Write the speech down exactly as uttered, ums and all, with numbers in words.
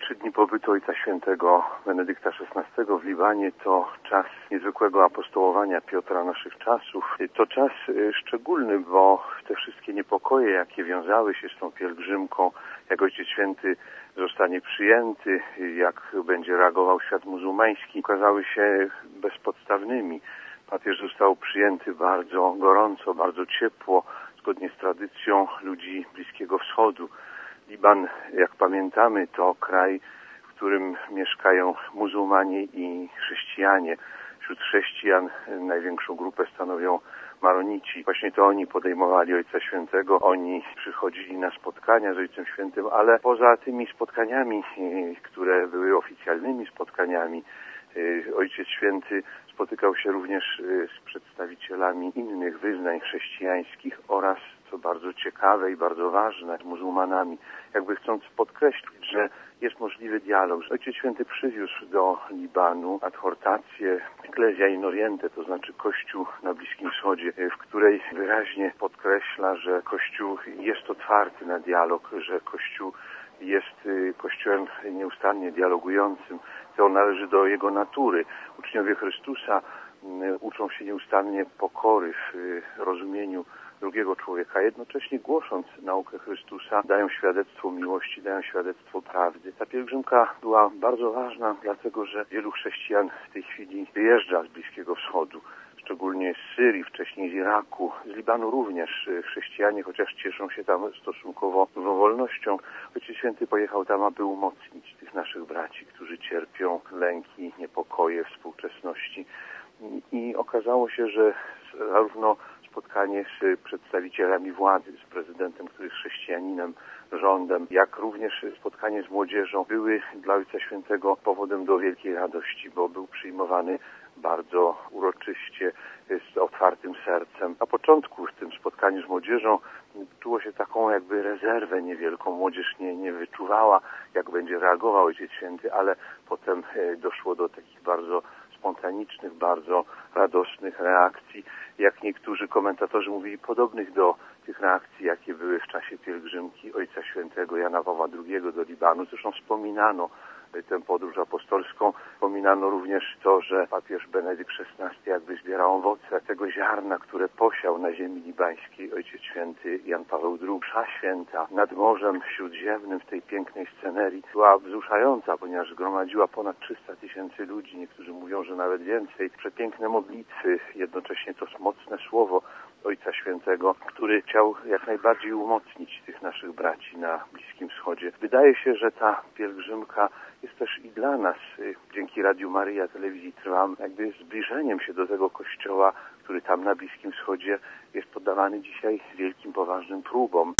Trzy dni pobytu Ojca Świętego Benedykta szesnastego w Libanie to czas niezwykłego apostołowania Piotra naszych czasów. To czas szczególny, bo te wszystkie niepokoje, jakie wiązały się z tą pielgrzymką, jak Ojciec Święty zostanie przyjęty, jak będzie reagował świat muzułmański, okazały się bezpodstawnymi. Papież został przyjęty bardzo gorąco, bardzo ciepło, zgodnie z tradycją ludzi Bliskiego Wschodu. Liban, jak pamiętamy, to kraj, w którym mieszkają muzułmanie i chrześcijanie. Wśród chrześcijan największą grupę stanowią Maronici. Właśnie to oni podejmowali Ojca Świętego, oni przychodzili na spotkania z Ojcem Świętym, ale poza tymi spotkaniami, które były oficjalnymi spotkaniami, Ojciec Święty spotykał się również z przedstawicielami innych wyznań chrześcijańskich oraz, co bardzo ciekawe i bardzo ważne, z muzułmanami, jakby chcąc podkreślić, że jest możliwy dialog. Ojciec Święty przywiózł do Libanu adhortację Ecclesia in Oriente, to znaczy Kościół na Bliskim Wschodzie, w której wyraźnie podkreśla, że Kościół jest otwarty na dialog, że Kościół jest Kościołem nieustannie dialogującym. To należy do jego natury. Uczniowie Chrystusa uczą się nieustannie pokory w rozumieniu drugiego człowieka, jednocześnie głosząc naukę Chrystusa, dają świadectwo miłości, dają świadectwo prawdy. Ta pielgrzymka była bardzo ważna, dlatego że wielu chrześcijan w tej chwili wyjeżdża z Bliskiego Wschodu, szczególnie z Syrii, wcześniej z Iraku, z Libanu również chrześcijanie, chociaż cieszą się tam stosunkowo dużą wolnością. Ojciec Święty pojechał tam, aby umocnić tych naszych braci, którzy cierpią lęki, niepokoje współczesności. I okazało się, że zarówno spotkanie z przedstawicielami władzy, z prezydentem, który jest chrześcijaninem, rządem, jak również spotkanie z młodzieżą były dla Ojca Świętego powodem do wielkiej radości, bo był przyjmowany bardzo uroczyście, z otwartym sercem. Na początku w tym spotkaniu z młodzieżą czuło się taką jakby rezerwę niewielką. Młodzież nie, nie wyczuwała, jak będzie reagował Ojciec Święty, ale potem doszło do takich bardzo spontanicznych, bardzo radosnych reakcji. Jak niektórzy komentatorzy mówili, podobnych do tych reakcji, jakie były w czasie pielgrzymki Ojca Świętego Jana Pawła drugiego do Libanu. Zresztą wspominano tę podróż apostolską. Wspominano również to, że papież Benedykt szesnasty jakby zbierał owoce tego ziarna, które posiał na ziemi libańskiej Ojciec Święty Jan Paweł drugi. Msza święta nad Morzem Śródziemnym w tej pięknej scenerii była wzruszająca, ponieważ zgromadziła ponad trzysta tysięcy ludzi. Niektórzy mówią, że nawet więcej. Przepiękne modlitwy, jednocześnie to mocne słowo Ojca Świętego, który chciał jak najbardziej umocnić tych naszych braci na Bliskim Wschodzie. Wydaje się, że ta pielgrzymka jest też i dla nas, dzięki Radiu Maryja, telewizji Trwam, jakby zbliżeniem się do tego Kościoła, który tam na Bliskim Wschodzie jest poddawany dzisiaj wielkim, poważnym próbom.